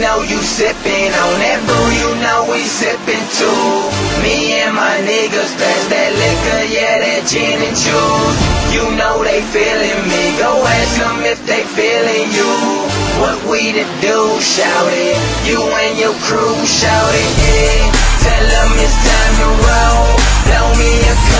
know you sippin' on that brew, you know we sippin' too. Me and my niggas pass that liquor, yeah, that gin and juice. You know they feelin' me, go ask them if they feelin' you. What we to do, shout it, you and your crew, shout it, yeah. Tell them it's time to roll, blow me a